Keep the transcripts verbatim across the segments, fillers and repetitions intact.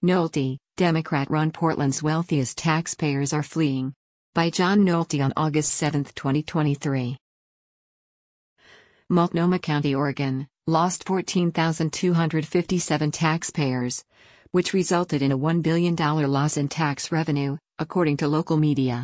Nolte, Democrat-run Portland's wealthiest taxpayers are fleeing. By John Nolte on August seventh, twenty twenty-three. Multnomah County, Oregon, lost fourteen thousand two hundred fifty-seven taxpayers, which resulted in a one billion dollars loss in tax revenue, according to local media.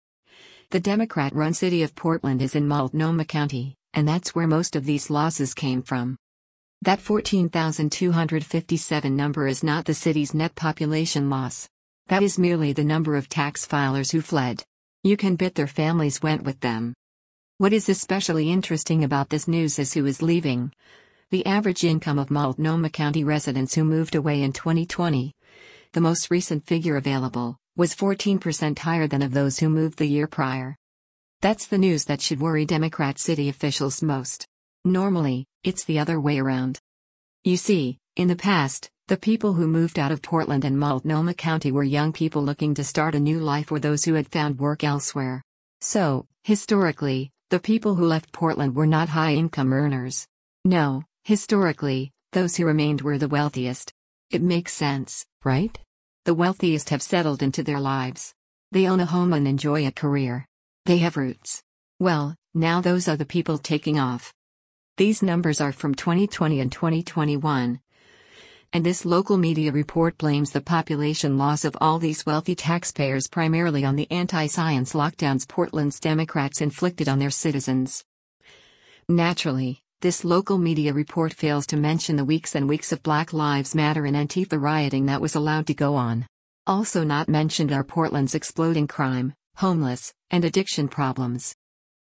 The Democrat-run city of Portland is in Multnomah County, and that's where most of these losses came from. That fourteen thousand two hundred fifty-seven number is not the city's net population loss. That is merely the number of tax filers who fled. You can bet their families went with them. What is especially interesting about this news is who is leaving. The average income of Multnomah County residents who moved away in twenty twenty, the most recent figure available, was fourteen percent higher than of those who moved the year prior. That's the news that should worry Democrat city officials most. Normally, it's the other way around. You see, in the past, the people who moved out of Portland and Multnomah County were young people looking to start a new life or those who had found work elsewhere. So, historically, the people who left Portland were not high-income earners. No, historically, those who remained were the wealthiest. It makes sense, right? The wealthiest have settled into their lives. They own a home and enjoy a career. They have roots. Well, now those are the people taking off. These numbers are from twenty twenty and twenty twenty-one. And this local media report blames the population loss of all these wealthy taxpayers primarily on the anti-science lockdowns Portland's Democrats inflicted on their citizens. Naturally, this local media report fails to mention the weeks and weeks of Black Lives Matter and Antifa rioting that was allowed to go on. Also not mentioned are Portland's exploding crime, homeless, and addiction problems.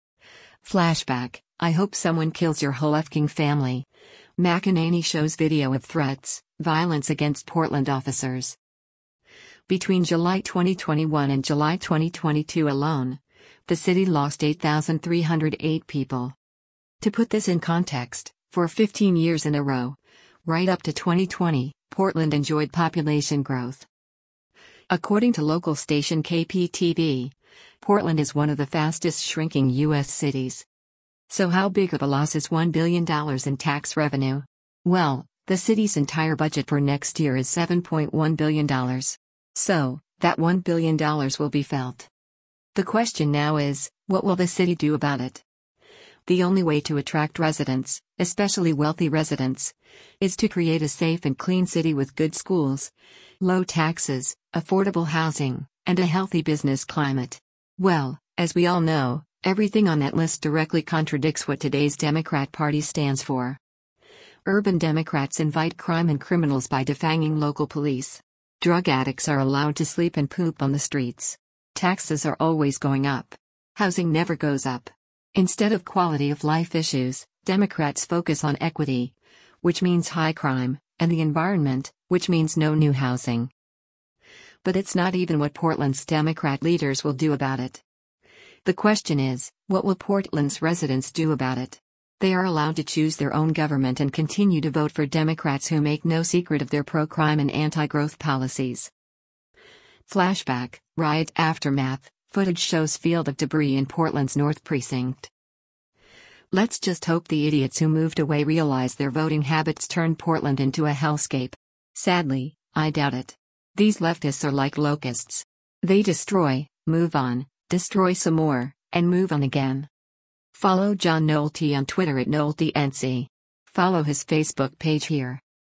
Flashback: I hope someone kills your whole effing family. McEnany shows video of threats, violence against Portland officers. Between July twenty twenty-one and July twenty twenty-two alone, the city lost eight thousand three hundred eight people. To put this in context, for fifteen years in a row, right up to twenty twenty, Portland enjoyed population growth. According to local station K P T V, Portland is one of the fastest shrinking U S cities. So how big of a loss is one billion dollars in tax revenue? Well, the city's entire budget for next year is seven point one billion dollars. So, that one billion dollars will be felt. The question now is, what will the city do about it? The only way to attract residents, especially wealthy residents, is to create a safe and clean city with good schools, low taxes, affordable housing, and a healthy business climate. Well, as we all know, everything on that list directly contradicts what today's Democrat Party stands for. Urban Democrats invite crime and criminals by defanging local police. Drug addicts are allowed to sleep and poop on the streets. Taxes are always going up. Housing never goes up. Instead of quality of life issues, Democrats focus on equity, which means high crime, and the environment, which means no new housing. But it's not even what Portland's Democrat leaders will do about it. The question is, what will Portland's residents do about it? They are allowed to choose their own government and continue to vote for Democrats who make no secret of their pro-crime and anti-growth policies. Flashback: riot aftermath. Footage shows field of debris in Portland's North Precinct. Let's just hope the idiots who moved away realize their voting habits turned Portland into a hellscape. Sadly, I doubt it. These leftists are like locusts. They destroy, move on, destroy some more, and move on again. Follow John Nolte on Twitter at NolteNC. Follow his Facebook page here.